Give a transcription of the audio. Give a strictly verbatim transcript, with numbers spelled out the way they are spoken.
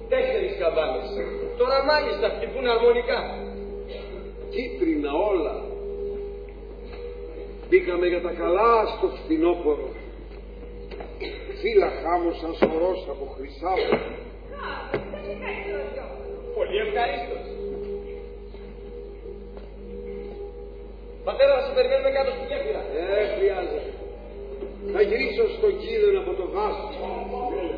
Τέσσερις καμπάνες. Τώρα μάλιστα χτυπούν αρμονικά. Κίτρινα όλα. Μπήκαμε για τα καλά στο φθινόπωρο. Φύλλα χάμωσαν σωρός από χρυσάφο. Πολύ ευχαρίστως. Πατέρα, θα σε περιμένουμε κάτω στη γέφυρα. Ε, χρειάζεται. Θα γυρίσω στο Κίδον από το Βάσο.